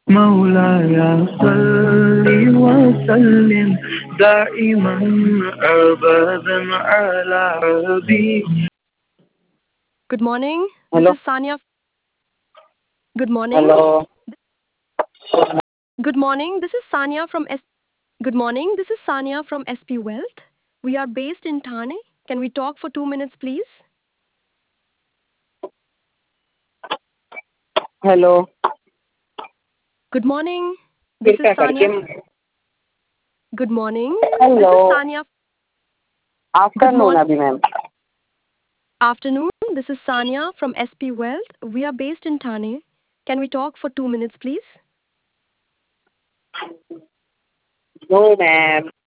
مولاي صل وسلم دائما أبدا على حبيبي. Good morning. This Hello. is Sanya. Good morning. Hello. Good morning. This is Sanya from S. Good morning. This is Sanya from SP Wealth. We are based in Thane. Can we talk for 2 minutes, please? Hello. Good morning. This is कृपया करके Sanya. Good morning. Hello This is Sanya. Good afternoon morning. अभी ma'am Afternoon. This is Sanya from SP Wealth. We are based in Thane. Can we talk for 2 minutes, please? No ma'am